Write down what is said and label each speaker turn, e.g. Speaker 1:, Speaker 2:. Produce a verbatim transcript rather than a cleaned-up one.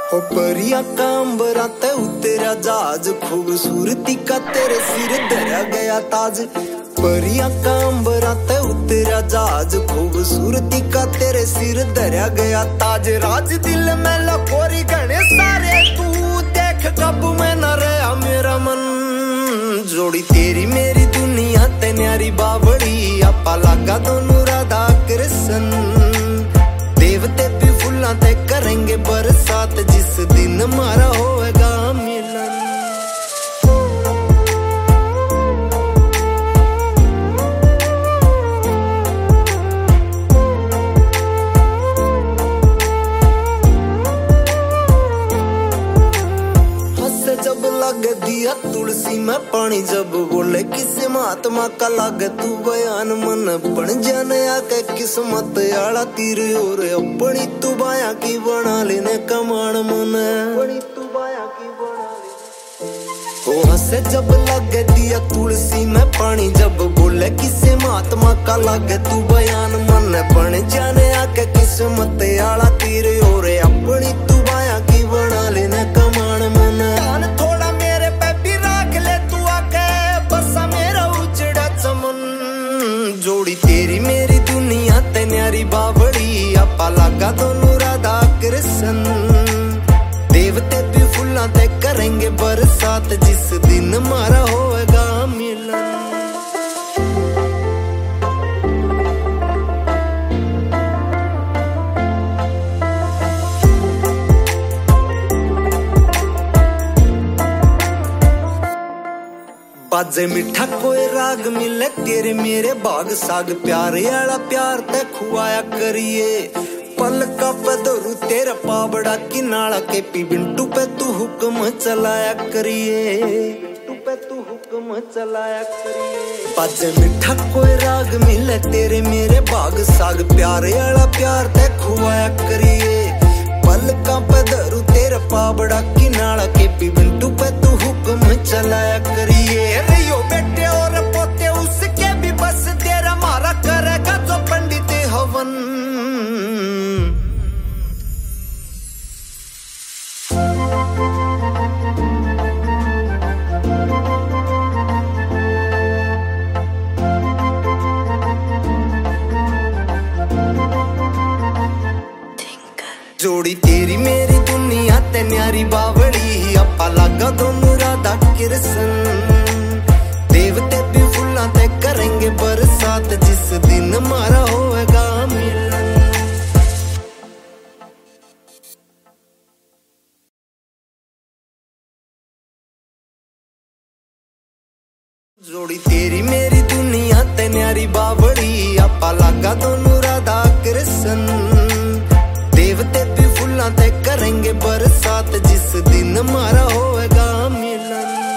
Speaker 1: ओ परिया कांबरा ते उतरा जहाज, खूबसूरती का तेरे सिर धरा गया ताज। परिया कांबरा ते उतरा जहाज, खूबसूरती का तेरे सिर धरा गया ताज। राज दिल में लकोरी गणे सारे, तू देख कब में न रहा मेरा मन। जोड़ी तेरी मेरी दुनिया ते न्यारी बावड़ी, आपा लगा दोनों राधा कृष्ण। देवते भी फूलों ते करेंगे बरसात, जिस दिन हमारा होएगा मिलन। हंसे जब लगे दिया तुलसी में पानी, जब बोले किसी महात्मा का लागे तू बयान। मन बन जाने आके किस्मत आला तीर, और अपनी तू बाया की बना लेने कमान। मन अपनी तू बाया की बना ले। ओ हंसे जब लगे दिया तुलसी में पानी, जब बोले किसी महात्मा का लागे तू बयान। मन बन जाने आके किस्मत आला तीर, और अपनी तू बाया की बना लेने कमान। मन थोड़ा मेरे पे भी राख ले तू आके, बसा मेरा उजड़ा चमन। जोड़ी तेरी मेरी दुनिया ते न्यारी बावड़ी, आपा लगा दोनों राधा कृष्ण। देवते भी फूलों ते करेंगे बरसात, जिस दिन हमारा होएगा मिलन। बाजे मिठा कोई राग मिले तेरे मेरे बाग साग, प्यारे आला प्यार ते खुआया करिए। पलका पे धरू तेरा पावड़ा की नाला के पी, बिंटू पे तू हुक्म चलाया करिए। बिंटू पे तू हुक्म चलाया करिए। बाजे मिठा कोई राग मिले तेरे मेरे बाग साग, प्यारे आला प्यार ते खुआया करिए। पलका पे धरू तेरा पावड़ा की नाला के पी, बिंटू पे तू हुक्म चलाया करिए। रियो बेटे और पोते उसके भी बस, तेरा मारा करेगा जो पंडित हवन। जोड़ी तेरी मेरी दुनिया ते न्यारी बावड़ी, आपा लगा दोनों राधा कृष्ण। देवते भी फूलों ते करेंगे बरसात, जिस दिन हमारा होएगा मिलन। जोड़ी तेरी मेरी दुनिया ते न्यारी बावड़ी, आपा लगा दोनों राधा कृष्ण। देवते भी फूलों ते करेंगे बरसात, जिस दिन हमारा होएगा मिलन।